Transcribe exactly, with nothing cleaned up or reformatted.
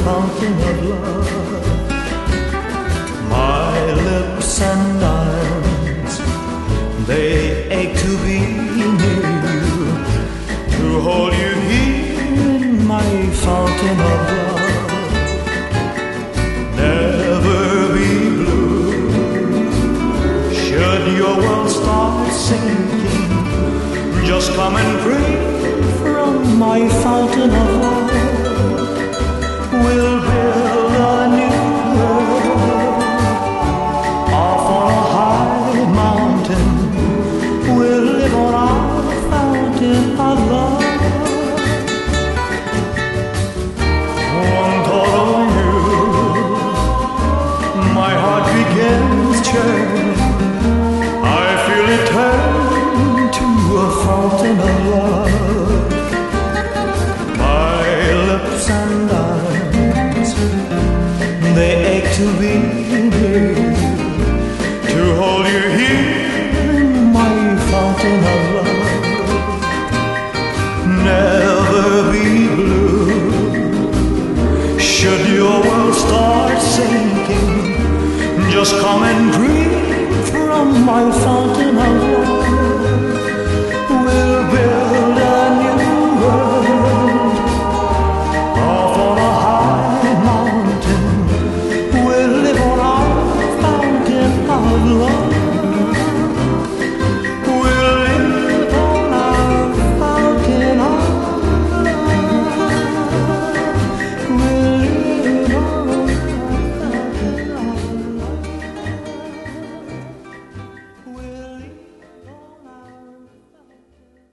fountain of love. My lips and arms, they ache to be near you, to hold you here in my fountain of love. Never be blue, should your world start sinking, just come and drink from my fountain of love. We'll build a new world off on a high mountain. We'll live on our fountain of love. One thought of you, my heart begins churning. I feel it turn to a fountain of love. My lips and eyes, they ache to be near you, to hold you here in my fountain of love. Never be blue, should your world start sinking, just come and drink from my fountain.